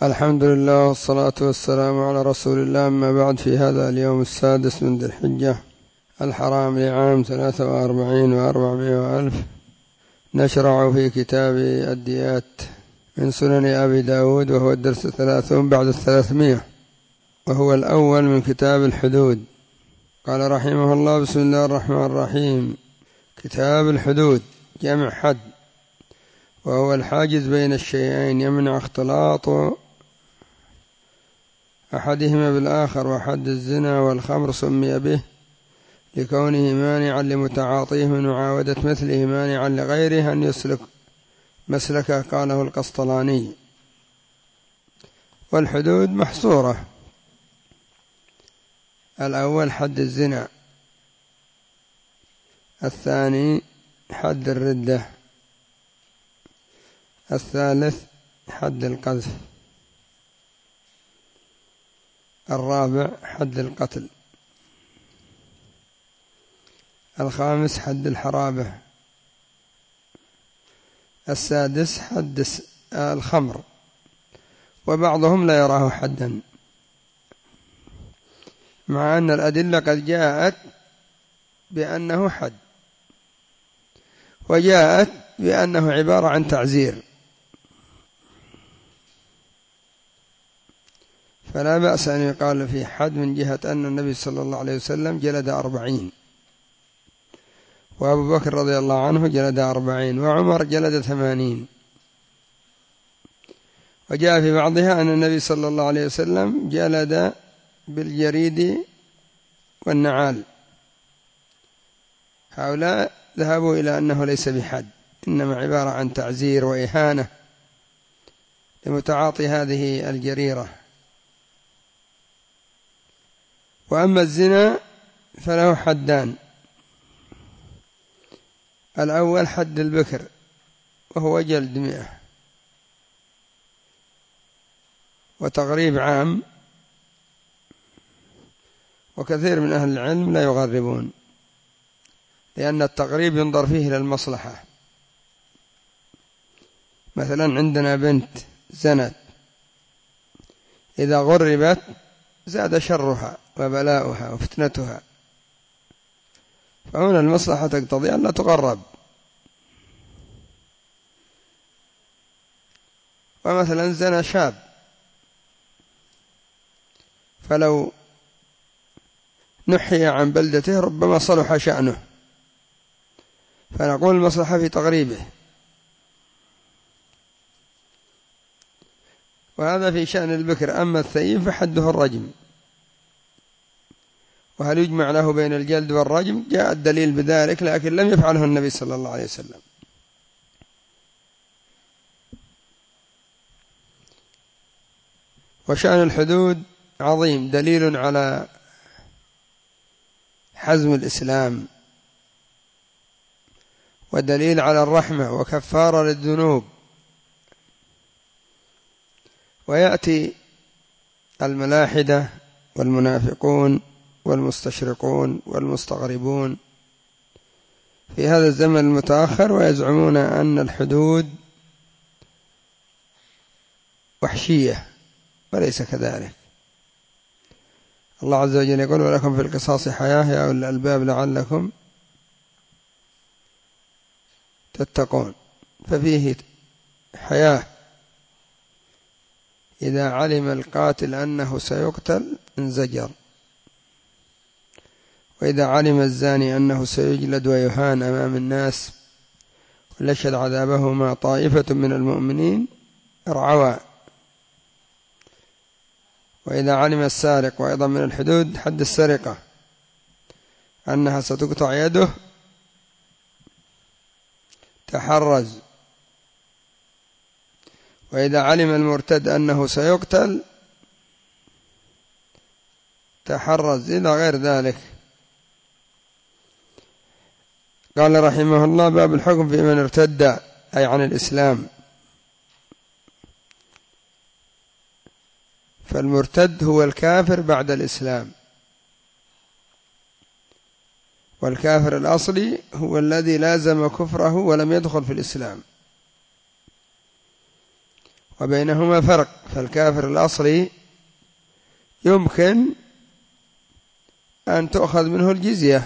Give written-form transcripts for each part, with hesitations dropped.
الحمد لله والصلاة والسلام على رسول الله. أما بعد، في هذا اليوم السادس من ذي الحجة الحرام لعام 43 و400 وألف نشرع في كتاب الديات من سنن أبي داود، وهو الدرس 30 بعد 300، وهو الأول من كتاب الحدود. قال رحمه الله: بسم الله الرحمن الرحيم. كتاب الحدود جمع حد، وهو الحاجز بين الشيئين يمنع اختلاط أحدهما بالآخر. وحد الزنا والخمر سمي به لكونه مانعا لمتعاطيه من معاودة مثله، مانعا لغيره أن يسلك مسلكه، قاله القسطلاني. والحدود محصورة: الأول حد الزنا، الثاني حد الردة، الثالث حد القذف، الرابع حد القتل، الخامس حد الحرابة، السادس حد الخمر. وبعضهم لا يراه حدا، مع أن الأدلة قد جاءت بأنه حد، وجاءت بأنه عبارة عن تعزير، فلا بأس أن يقال في حد من جهة أن النبي صلى الله عليه وسلم جلد 40، وأبو بكر رضي الله عنه جلد 40، وعمر جلد 80. وجاء في بعضها أن النبي صلى الله عليه وسلم جلد بالجريد والنعال. هؤلاء ذهبوا إلى أنه ليس بحد، إنما عبارة عن تعزير وإهانة لمتعاطي هذه الجريرة. وأما الزنا فله حدان: الأول حد البكر، وهو جلد 100 وتغريب عام، وكثير من أهل العلم لا يغربون، لأن التغريب ينظر فيه إلى المصلحة. مثلا عندنا بنت زنت، إذا غربت زاد شرها وبلاؤها وفتنتها، فهنا المصلحة تقتضي أن لا تغرب. ومثلا زنى شاب، فلو نحي عن بلدته ربما صلح شأنه، فنقول المصلحة في تغريبه. وهذا في شأن البكر. أما الثيب فحده الرجم. وهل يجمع له بين الجلد والرجم؟ جاء الدليل بذلك، لكن لم يفعله النبي صلى الله عليه وسلم. وشأن الحدود عظيم، دليل على حزم الإسلام، ودليل على الرحمة وكفارة للذنوب. ويأتي الملاحدة والمنافقون والمستشرقون والمستغربون في هذا الزمن المتأخر ويزعمون أن الحدود وحشية، وليس كذلك. الله عز وجل يقول: ولكم في القصاص حياة يا أولي الألباب لعلكم تتقون. ففيه حياة. إذا علم القاتل أنه سيقتل انزجر، وإذا علم الزاني أنه سيجلد ويهان أمام الناس وليشهد عذابهما طائفة من المؤمنين ارعوى. وإذا علم السارق، وأيضا من الحدود حد السرقة أنها ستقطع يده، تحرز. وإذا علم المرتد أنه سيقتل تحرز، إلى غير ذلك. قال رحمه الله: باب الحكم في من ارتد أي عن الإسلام. فالمرتد هو الكافر بعد الإسلام، والكافر الأصلي هو الذي لازم كفره ولم يدخل في الإسلام. وبينهما فرق. فالكافر الأصلي يمكن أن تؤخذ منه الجزية،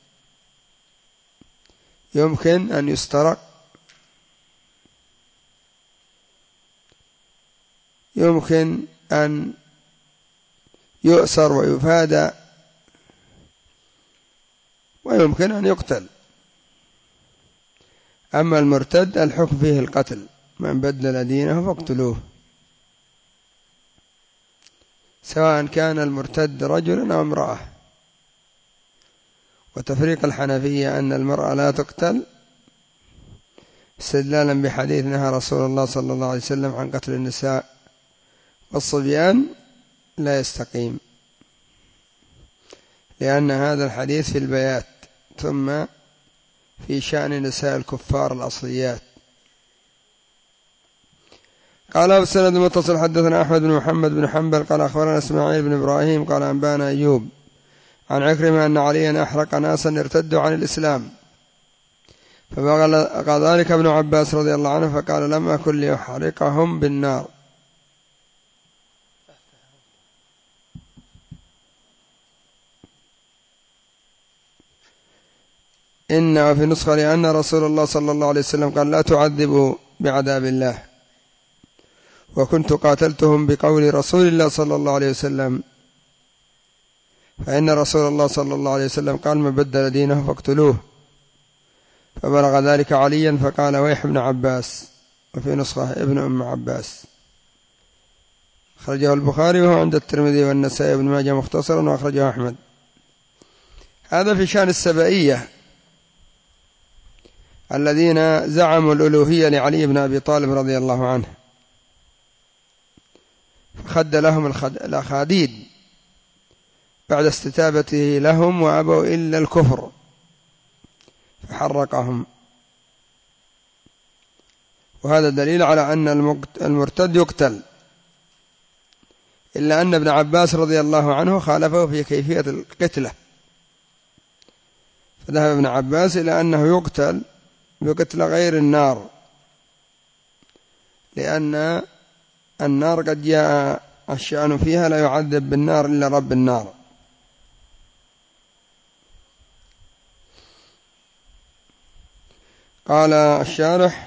يمكن أن يسترق، يمكن أن يؤسر ويفادى، ويمكن أن يقتل. أما المرتد الحكم فيه القتل، من بدل دينه فاقتلوه، سواء كان المرتد رجلا أو امرأة. وتفريق الحنفية أن المرأة لا تقتل استدلالا بحديث نهى رسول الله صلى الله عليه وسلم عن قتل النساء والصبيان لا يستقيم، لأن هذا الحديث في البيات، ثم في شأن نساء الكفار الأصليات. قال بالسند المتصل حدثنا أحمد بن محمد بن حنبل قال أخبرنا إسماعيل بن إبراهيم قال أنبانا أيوب عن عكرمة أن عليا أحرق ناسا ارتدوا عن الإسلام، فبلغ ذلك ابن عباس رضي الله عنه فقال لم أكن لأحرقهم بالنار. إن وفي نسخة لأن رسول الله صلى الله عليه وسلم قال لا تعذبوا بعذاب الله، وكنت قاتلتهم بقول رسول الله صلى الله عليه وسلم، فإن رسول الله صلى الله عليه وسلم قال من بدل دينه فاقتلوه، فبلغ ذلك عليا فقال ويح ابن عباس، وفي نسخة ابن أم عباس. أخرجه البخاري وهو عند الترمذي والنسائي بن ماجه مختصرا، وأخرجه أحمد. هذا في شأن السبائية الذين زعموا الألوهية لعلي بن أبي طالب رضي الله عنه، فخد لهم الأخاديد بعد استتابته لهم وأبوا إلا الكفر فحرقهم. وهذا دليل على أن المرتد يقتل، إلا أن ابن عباس رضي الله عنه خالفه في كيفية القتلة، فذهب ابن عباس إلى أنه يقتل بقتل غير النار، لأن النار قد جاء الشأن فيها لا يعذب بالنار إلا رب النار. قال الشارح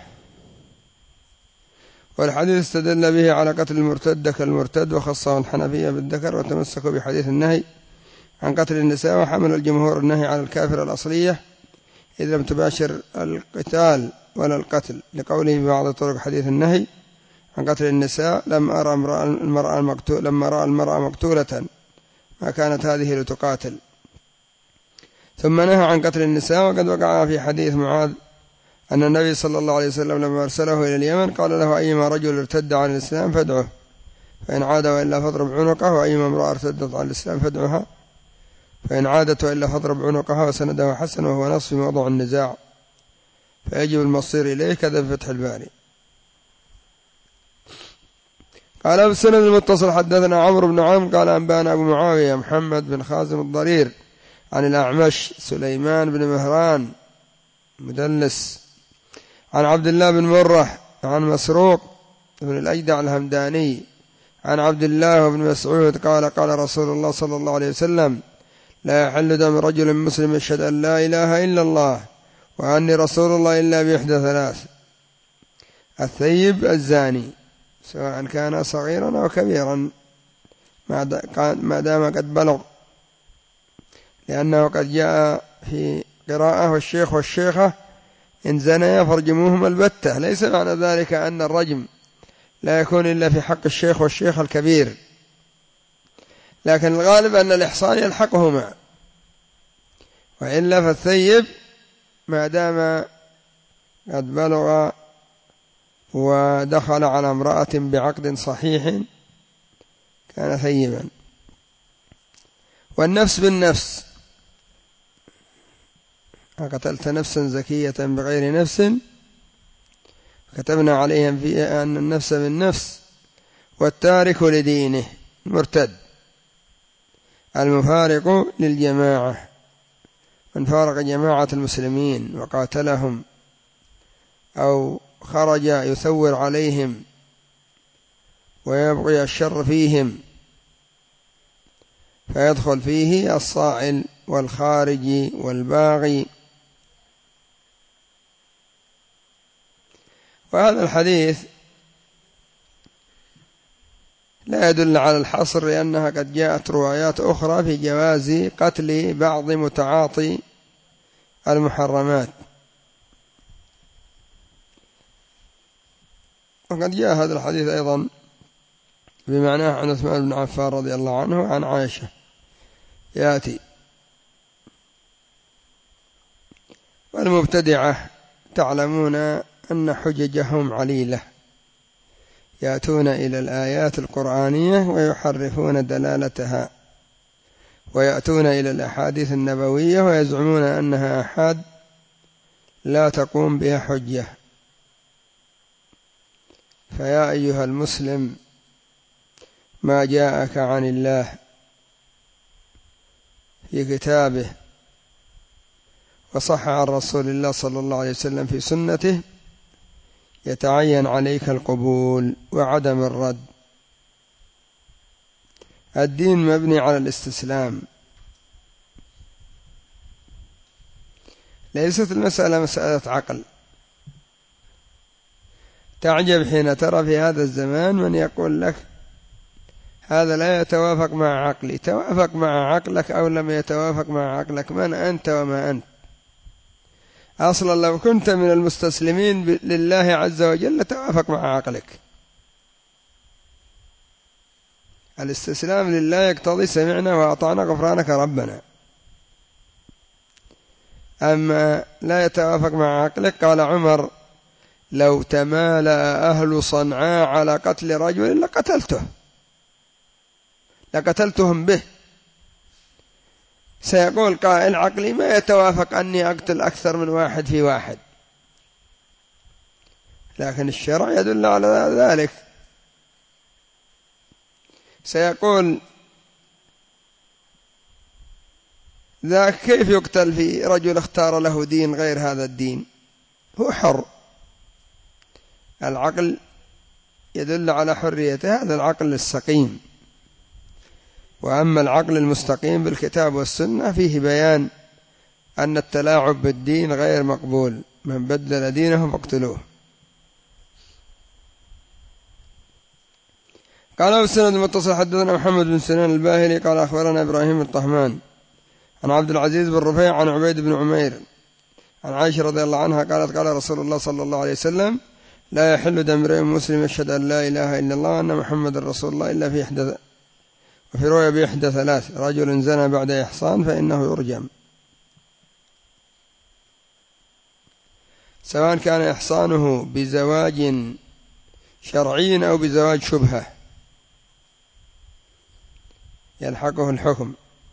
والحديث استدل به على قتل المرتد كالمرتد، وخصه الحنفية بالذكر، وتمسكوا بحديث النهي عن قتل النساء، وحمل الجمهور النهي على الكافر الأصلية إذا لم تباشر القتال ولا القتل، لقوله ببعض طرق حديث النهي عن قتل النساء لما رأى المرأة مقتولة ما كانت هذه لتقاتل. ثم نهى عن قتل النساء، وقد وقع في حديث معاذ أن النبي صلى الله عليه وسلم لما أرسله إلى اليمن قال له أيما رجل ارتد عن الإسلام فادعه، فإن عاد وإلا فاضرب عنقه، وأيما امرأة ارتدت عن الإسلام فادعها، فإن عادت وإلا فاضرب عنقها. وسنده حسن، وهو نص في موضوع النزاع، فيجب المصير إليه، كذا في فتح الباري. قال بالسند المتصل حدثنا عمرو بن عمرو قال أنبانا أبو معاوية محمد بن خازم الضرير عن الأعمش سليمان بن مهران مدلس عن عبد الله بن مرة عن مسروق بن الأجدع الهمداني عن عبد الله بن مسعود قال قال رسول الله صلى الله عليه وسلم لا يحل دم رجل مسلم يشهد أن لا إله إلا الله وأني رسول الله إلا بإحدى ثلاث: الثيب الزاني سواء كان صغيرا أو كبيرا ما دام قد بلغ، لأنه قد جاء في قراءة والشيخ والشيخة إن زنيا فارجموهما البتة. ليس معنى ذلك أن الرجم لا يكون إلا في حق الشيخ والشيخ الكبير، لكن الغالب أن الإحصان يلحقهما، وإلا فالثيب ما دام قد بلغ ودخل على امرأة بعقد صحيح كان ثيبا. والنفس بالنفس، قتلت نفسا زكية بغير نفس كتبنا عليهم فيها أن النفس بالنفس. والتارك لدينه مرتد، المفارق للجماعة من فارق جماعة المسلمين وقاتلهم أو خرج يثور عليهم ويبغي الشر فيهم، فيدخل فيه الصائل والخارجي والباغي. وهذا الحديث لا يدل على الحصر، لأنها قد جاءت روايات أخرى في جواز قتل بعض متعاطي المحرمات. وقد جاء هذا الحديث أيضا بمعناه عن عثمان بن عفان رضي الله عنه وعن عائشة يأتي. والمبتدعة تعلمون أن حججهم عليلة، يأتون إلى الآيات القرآنية ويحرفون دلالتها، ويأتون إلى الأحاديث النبوية ويزعمون أنها أحاد لا تقوم بها حجة. فيا أيها المسلم، ما جاءك عن الله في كتابه وصح عن رسول الله صلى الله عليه وسلم في سنته يتعين عليك القبول وعدم الرد. الدين مبني على الاستسلام، ليست المسألة مسألة عقل. تعجب حين ترى في هذا الزمان من يقول لك هذا لا يتوافق مع عقلي. توافق مع عقلك أو لم يتوافق مع عقلك، من أنت وما أنت؟ أصلا لو كنت من المستسلمين لله عز وجل توافق مع عقلك. الاستسلام لله يقتضي سمعنا وأطعنا غفرانك ربنا. أما لا يتوافق مع عقلك، قال عمر لو تمالأ أهل صنعاء على قتل رجل لقتلتهم به. سيقول قائل عقلي ما يتوافق أني أقتل أكثر من واحد في واحد، لكن الشرع يدل على ذلك. سيقول ذاك كيف يقتل في رجل اختار له دين غير هذا الدين؟ هو حر. العقل يدل على حريته، هذا العقل السقيم. وأما العقل المستقيم بالكتاب والسنة فيه بيان أن التلاعب بالدين غير مقبول، من بدل دينه فاقتلوه. قال السند المتصل حدثنا محمد بن سنان الباهلي قال أخبرنا إبراهيم الطهمان عن عبد العزيز بن رفيع عن عبيد بن عمير عن عائشة رضي الله عنها قالت قال رسول الله صلى الله عليه وسلم لا يحل دم امرئ مسلم يشهد أن لا إله إلا الله وأن محمد رسول الله إلا في إحدى، وفي رواية بإحدى ثلاث: رجل زنى بعد إحصان فإنه يرجم، سواء كان إحصانه بزواج شرعي أو بزواج شبهة يلحقه الحكم.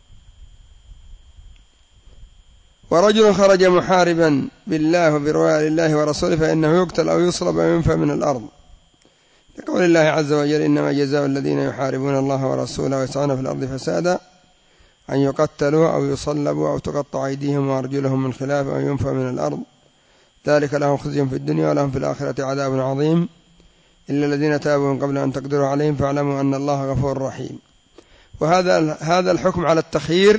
ورجل خرج محاربا بالله وبرواية لله ورسوله فإنه يقتل أو يصلب أو ينفى من الأرض، لقول الله عز وجل إنما جزاء الذين يحاربون الله ورسوله ويسعون في الأرض فسادا أن يقتلوا أو يصلبوا أو تقطع أيديهم وأرجلهم من خلاف أو ينفى من الأرض، ذلك لهم خزي في الدنيا ولهم في الآخرة عذاب عظيم إلا الذين تابوا من قبل أن تقدروا عليهم فاعلموا أن الله غفور رحيم. وهذا الحكم على التخيير،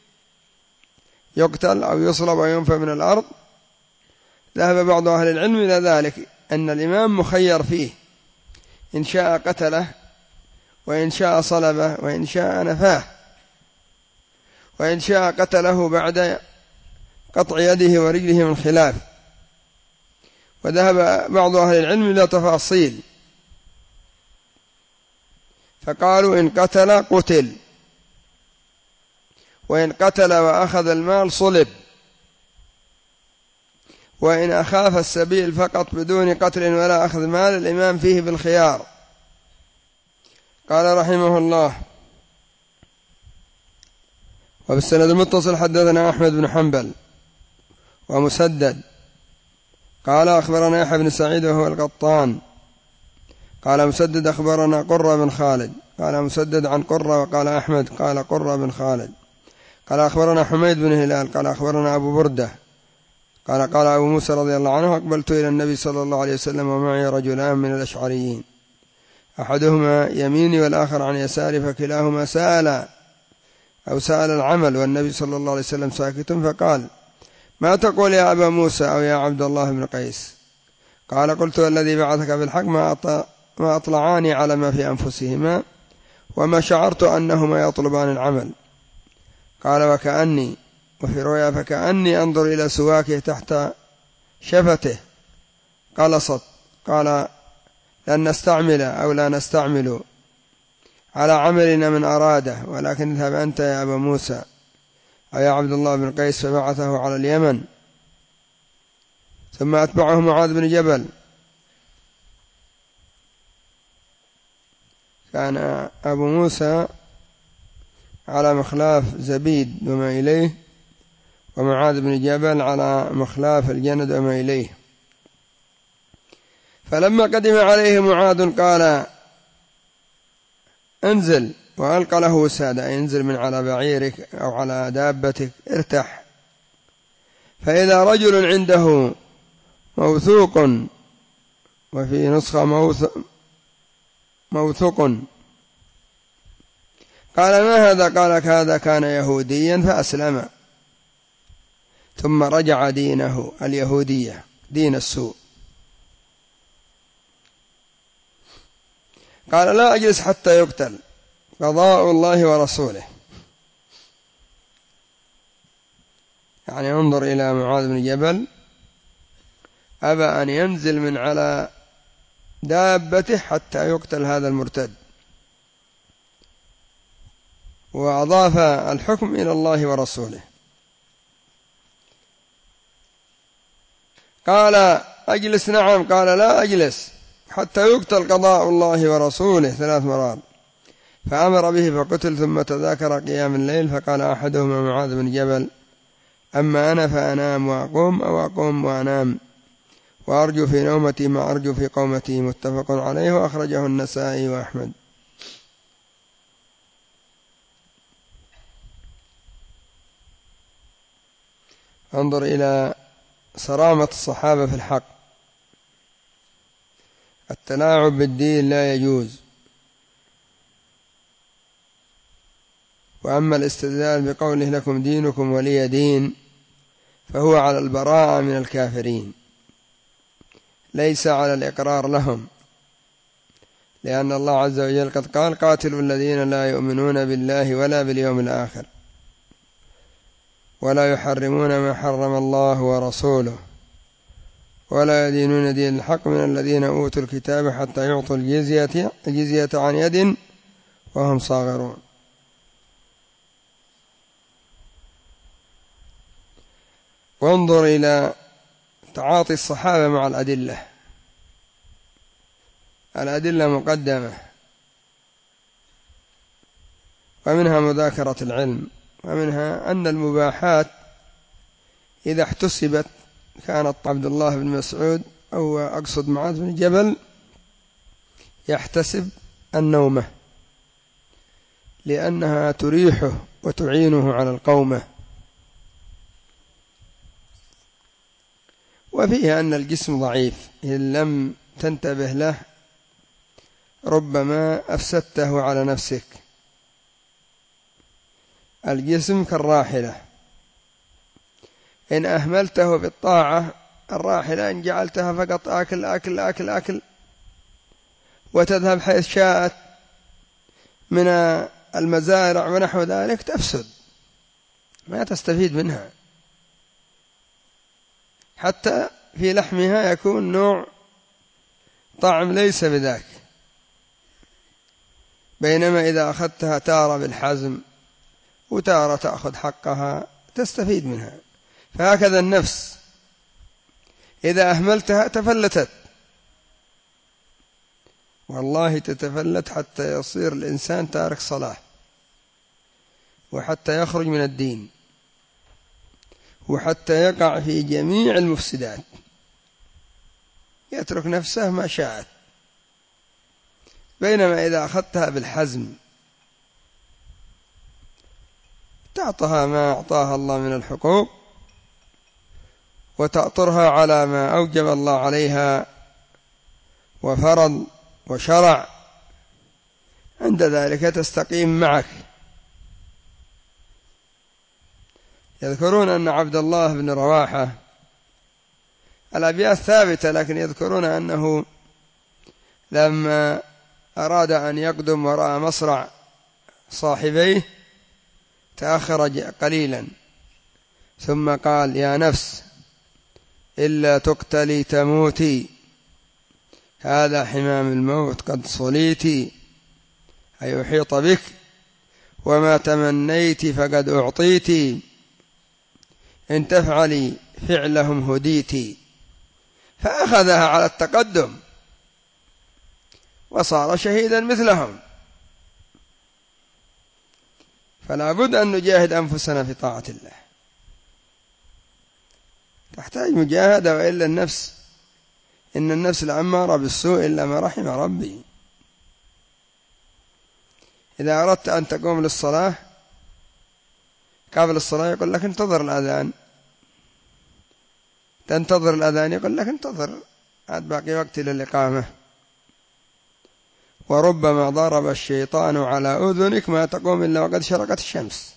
يقتل أو يصلب أو ينفى من الأرض، ذهب بعض أهل العلم إلى ذلك أن الإمام مخير فيه، إن شاء قتله وإن شاء صلبه وإن شاء نفاه، وإن شاء قتله بعد قطع يده ورجله من خلاف. وذهب بعض أهل العلم إلى تفاصيل، فقالوا إن قتل قتل، وإن قتل وأخذ المال صلب، وإن أخاف السبيل فقط بدون قتل ولا أخذ مال الإمام فيه بالخيار. قال رحمه الله وبالسند المتصل حدثنا أحمد بن حنبل ومسدد قال أخبرنا يحيى بن سعيد وهو القطان قال مسدد أخبرنا قرة بن خالد قال مسدد عن قرة وقال أحمد قال قرة بن خالد قال أخبرنا حميد بن هلال قال أخبرنا أبو بردة قال قال أبو موسى رضي الله عنه أقبلت إلى النبي صلى الله عليه وسلم ومعي رجلان من الأشعريين أحدهما يميني والآخر عن يساري، فكلاهما سأل العمل، والنبي صلى الله عليه وسلم ساكت، فقال: ما تقول يا أبا موسى أو يا عبد الله بن قيس؟ قال: قلت الذي بعثك بالحق ما أطلعاني على ما في أنفسهما، وما شعرت أنهما يطلبان العمل. قال: وكأني، وفي رواية فكأني أنظر إلى سواكه تحت شفته قلصت. قال: لن نستعمل أو لا نستعمل على عملنا من أراده، ولكن اذهب أنت يا أبا موسى أو يا عبد الله بن قيس. فبعثه على اليمن، ثم أتبعه معاذ بن جبل. كان أبو موسى على مخلاف زبيد وما إليه، ومعاذ بن جبل على مخلاف الجند وما إليه. فلما قدم عليه معاذ قال: انزل، وألقى له وسادة، انزل من على بعيرك أو على دابتك، ارتح. فإذا رجل عنده موثوق، وفي نسخة موثوق. قال: ما هذا؟ قال: هذا كان يهوديا فأسلم، ثم رجع دينه اليهودية، دين السوء. قال: لا أجلس حتى يقتل، قضاء الله ورسوله. يعني انظر إلى معاذ بن جبل، أبى أن ينزل من على دابته حتى يقتل هذا المرتد، وأضاف الحكم إلى الله ورسوله. قال: أجلس؟ نعم. قال: لا أجلس حتى يقتل قضاء الله ورسوله 3 مرات. فأمر به فقتل. ثم تذاكر قيام الليل، فقال أحدهما معاذ بن جبل: أما أنا فأنام وأقوم، أو أقوم وأنام، وأرجو في نومتي ما أرجو في قومتي. متفق عليه، وأخرجه النسائي وأحمد. انظر إلى صرامة الصحابة في الحق. التلاعب بالدين لا يجوز. وأما الاستدلال بقوله لكم دينكم ولي دين، فهو على البراءة من الكافرين، ليس على الإقرار لهم، لأن الله عز وجل قد قال: قاتلوا الذين لا يؤمنون بالله ولا باليوم الآخر، ولا يحرمون ما حرم الله ورسوله، ولا يدينون دين الحق من الذين أوتوا الكتاب حتى يعطوا الجزية عن يد وهم صاغرون. وانظر إلى تعاطي الصحابة مع الأدلة مقدمة، ومنها مذاكرة العلم، ومنها أن المباحات إذا احتسبت كانت عبد الله بن مسعود، أو أقصد معاذ بن جبل، يحتسب النومة لأنها تريحه وتعينه على القومة. وفيه أن الجسم ضعيف، إن لم تنتبه له ربما أفسدته على نفسك. الجسم كالراحلة، إن أهملته بالطاعة، الراحلة إن جعلتها فقط آكل آكل آكل آكل وتذهب حيث شاءت من المزارع ونحو ذلك، تفسد، ما تستفيد منها. حتى في لحمها يكون نوع طعم ليس بذاك، بينما إذا أخذتها تارة بالحزم وتارة تأخذ حقها تستفيد منها. فهكذا النفس إذا أهملتها تفلتت، والله تتفلت حتى يصير الإنسان تارك صلاة، وحتى يخرج من الدين، وحتى يقع في جميع المفسدات، يترك نفسه ما شاءت. بينما إذا أخذتها بالحزم تعطها ما أعطاها الله من الحقوق، وتأطرها على ما أوجب الله عليها وفرض وشرع، عند ذلك تستقيم معك. يذكرون أن عبد الله بن رواحة، الأبيات ثابتة، لكن يذكرون أنه لما أراد أن يقدم وراء مصرع صاحبيه تأخر قليلا، ثم قال: يا نفس إلا تقتلي تموتي، هذا حمام الموت قد صليتي، أي أحيط بك، وما تمنيت فقد أعطيتي، إن تفعلي فعلهم هديتي. فأخذها على التقدم وصار شهيدا مثلهم. فلا بد أن نجاهد أنفسنا في طاعة الله، تحتاج مجاهدة، وإلا إن النفس الأمارة بالسوء إلا ما رحم ربي. إذا أردت أن تقوم للصلاة قبل الصلاة يقول لك انتظر الأذان، تنتظر الأذان يقول لك انتظر، عاد باقي وقت للإقامة. وربما ضرب الشيطان على أذنك ما تقوم إلا وقد شرقت الشمس.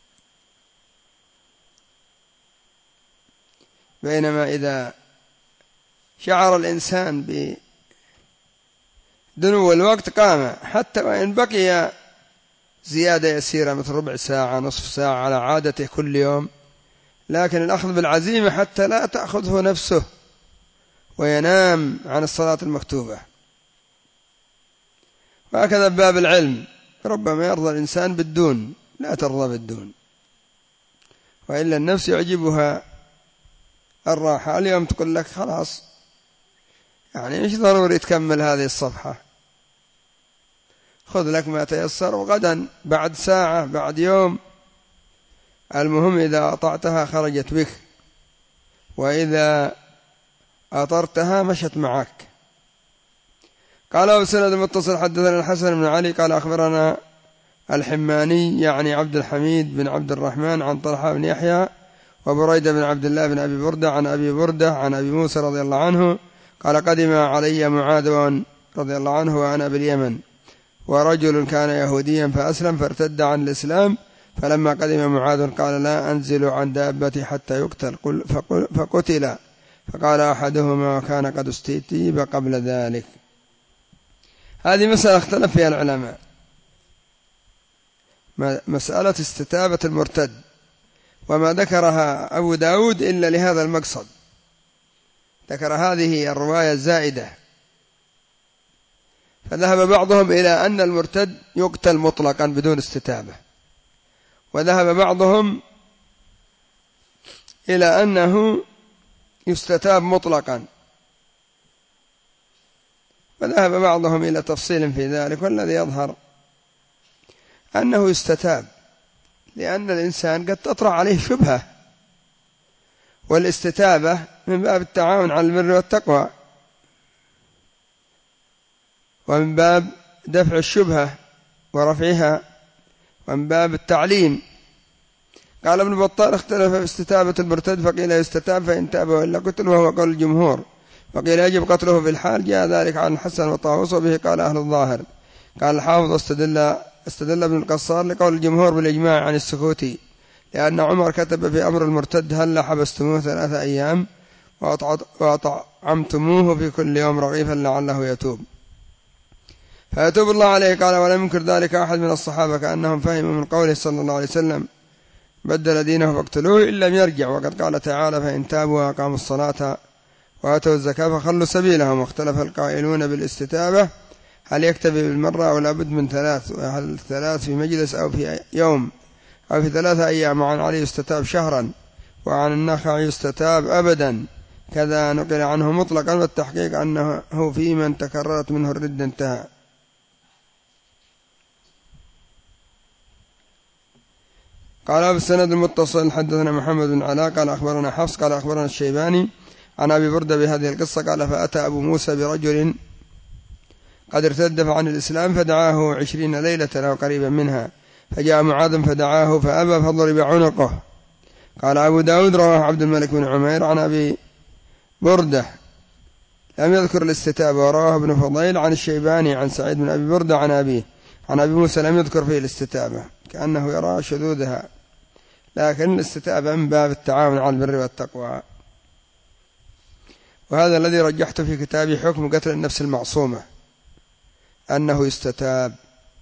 بينما إذا شعر الإنسان بدنو الوقت قام، حتى وإن بقي زيادة يسيرة مثل ربع ساعة نصف ساعة على عادته كل يوم، لكن الأخذ بالعزيمة حتى لا تأخذه نفسه وينام عن الصلاة المكتوبة. وهكذا باب العلم، ربما يرضى الإنسان بالدون، لا ترضى بالدون، وإلا النفس يعجبها الراحة. اليوم تقول لك خلاص يعني مش ضروري تكمل هذه الصفحة، خذ لك ما تيسر، وغدا بعد ساعة بعد يوم، المهم إذا أطعتها خرجت بك، وإذا أطرتها مشت معك. قال أبو سند المتصل حدثنا الحسن بن علي قال أخبرنا الحماني يعني عبد الحميد بن عبد الرحمن عن طلحة بن يحيى وبريدة بن عبد الله بن أبي بردة عن أبي بردة عن أبي موسى رضي الله عنه قال: قدم علي معاذ رضي الله عنه وأنا باليمن، ورجل كان يهوديا فأسلم فارتد عن الإسلام، فلما قدم معاذ قال: لا أنزل عن دابتي حتى يقتل، فقتل، فقال أحدهما: وكان قد استتيب قبل ذلك. هذه مسألة اختلف فيها العلماء، مسألة استتابة المرتد، وما ذكرها أبو داود إلا لهذا المقصد، ذكر هذه الرواية الزائدة. فذهب بعضهم إلى أن المرتد يقتل مطلقا بدون استتابة، وذهب بعضهم إلى أنه يستتاب مطلقا، وذهب بعضهم إلى تفصيل في ذلك، والذي يظهر أنه يستتاب، لأن الإنسان قد تطرأ عليه شبهة، والاستتابة من باب التعاون على البر والتقوى، ومن باب دفع الشبهة ورفعها، ومن باب التعليم. قال ابن بطال: اختلف في استتابة المرتد، فقيل يستتاب فإن تاب وإلا قتل، وهو قول الجمهور، وقيل يجب قتله في الحال، جاء ذلك عن الحسن وطاووس، وبه قال أهل الظاهر. قال الحافظ: استدل ابن القصار لقول الجمهور بالإجماع عن السكوت، لأن عمر كتب في أمر المرتد: هل حبستموه 3 أيام وأطعمتموه في كل يوم رغيفا لعله يتوب، فيتوب الله عليه. قال: ولم ينكر ذلك أحد من الصحابة، كأنهم فهموا من قوله صلى الله عليه وسلم: بدل دينه فاقتلوه إن لم يرجع، وقد قال تعالى: فإن تابوا وأقاموا الصلاة وآتوا الزكاة فخلوا سبيلهم. واختلف القائلون بالاستتابة هل يكتفي بالمرة أو لابد من 3، وهل 3 في مجلس أو في يوم أو في 3 أيام. وعن علي يستتاب شهرا، وعن النخعي يستتاب أبدا، كذا نقل عنه مطلقا، والتحقيق أنه في من تكررت منه الردة انتهى. قال بالسند المتصل حدثنا محمد بن علاء قال أخبرنا حفص قال أخبرنا الشيباني عن أبي بردة بهذه القصة قال: فأتى أبو موسى برجل قد ارتد عن الإسلام، فدعاه 20 ليلة أو قريبا منها، فجاء معاذ فدعاه فأبى فضرب عنقه. قال أبو داود: رواه عبد الملك بن عمير عن أبي بردة لم يذكر الاستتابة، ورواه ابن فضيل عن الشيباني عن سعيد بن أبي بردة عن أبيه عن أبي موسى لم يذكر فيه الاستتابة كأنه يرى شذوذها، لكن الاستتابة من باب التعاون على البر والتقوى. وهذا الذي رجحت في كتابي حكم قتل النفس المعصومة، أنه يستتاب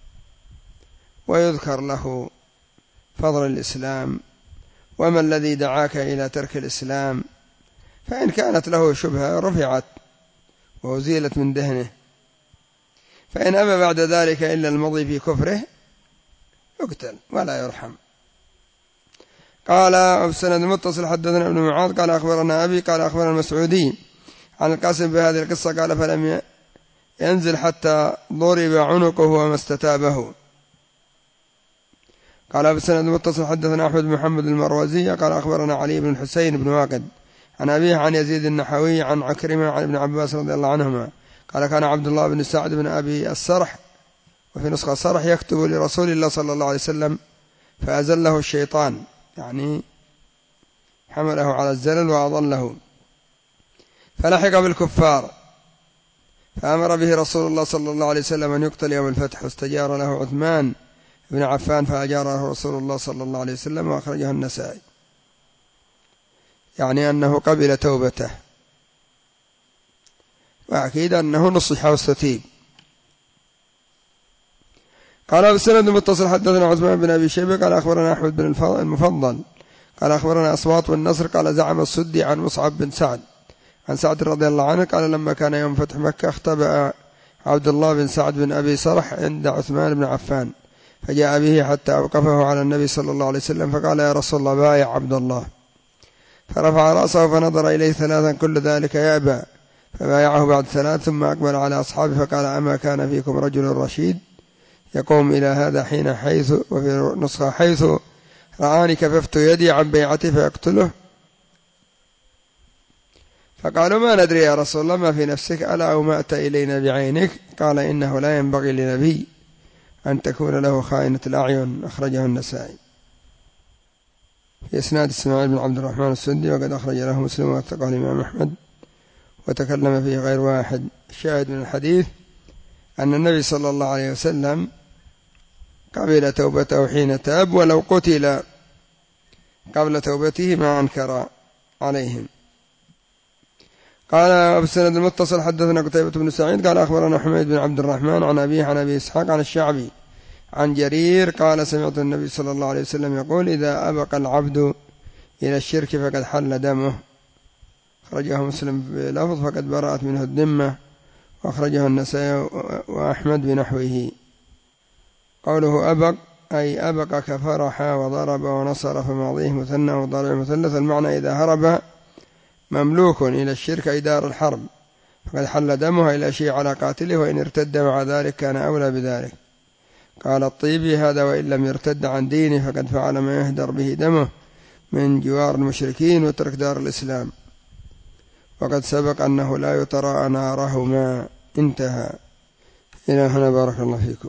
ويذكر له فضل الإسلام وما الذي دعاك إلى ترك الإسلام، فإن كانت له شبهة رفعت وأزيلت من ذهنه، فإن أبى بعد ذلك إلا المضي في كفره يقتل ولا يرحم. قال السند المتصل حدثنا ابن معاذ قال أخبرنا أبي قال أخبرنا المسعودي عن القاسم بهذه القصة قال فلم ينزل حتى ضرب عنقه وما استتابه. قال السند المتصل حدثنا أحمد بن محمد المروزي قال أخبرنا علي بن الحسين بن واقد عن أبيه عن يزيد النحوي عن عكرمة عن ابن عباس رضي الله عنهما قال كان عبد الله بن سعد بن أبي السرح وفي نسخة السرح يكتب لرسول الله صلى الله عليه وسلم فأزله الشيطان، يعني حمله على الزلل وأضله، فلحق بالكفار فأمر به رسول الله صلى الله عليه وسلم أن يقتل يوم الفتح، واستجار له عثمان بن عفان فأجاره رسول الله صلى الله عليه وسلم وأخرجه النسائي، يعني أنه قبل توبته، وأكيد أنه نصح واستتيب. قال بالسند المتصل حدثنا عثمان بن أبي شيبة قال أخبرنا أحمد بن المفضل قال أخبرنا أصوات والنصر قال زعم السدي عن مصعب بن سعد عن سعد رضي الله عنه قال لما كان يوم فتح مكة اختبأ عبد الله بن سعد بن أبي سرح عند عثمان بن عفان فجاء به حتى أوقفه على النبي صلى الله عليه وسلم فقال يا رسول الله بايع عبد الله، فرفع رأسه فنظر إليه ثلاثا كل ذلك يأبى، فبايعه بعد ثلاث ثم أقبل على أصحابه فقال أما كان فيكم رجل رشيد يقوم إلى هذا حين حيث وفي نسخة حيث رآني كففت يدي عن بيعته فيقتله، فقالوا ما ندري يا رسول الله ما في نفسك ألا أومأت إلينا بعينك؟ قال إنه لا ينبغي لنبي أن تكون له خائنة الأعين، أخرجه النسائي. في إسناد إسماعيل بن عبد الرحمن السدي وقد أخرج له مسلم واتقاه الإمام أحمد وتكلم فيه غير واحد. الشاهد من الحديث أن النبي صلى الله عليه وسلم قبل توبته حين تاب، ولو قتل قبل توبته ما أنكر عليهم. قال أبو السند المتصل حدثنا قتيبة بن سعيد قال أخبرنا حميد بن عبد الرحمن عن أبيه عن أبي إسحاق عن الشعبي عن جرير قال سمعت النبي صلى الله عليه وسلم يقول إذا أبق العبد إلى الشرك فقد حل دمه، أخرجه مسلم بلفظ فقد برأت منه الذمة، وأخرجه النسائي وأحمد بنحوه. قوله أبق أي أبق كفرح وضرب ونصر فماضيه مثنى وضرب مثلث، المعنى إذا هرب مملوك إلى الشرك أي دار الحرب فقد حل دمه إلى شيء على قاتله، وإن ارتد مع ذلك كان أولى بذلك. قال الطيبي هذا وإن لم يرتد عن دينه فقد فعل ما يهدر به دمه من جوار المشركين وترك دار الإسلام، وقد سبق أنه لا يتراءى نارهما. انتهى. إلى هنا بارك الله فيكم.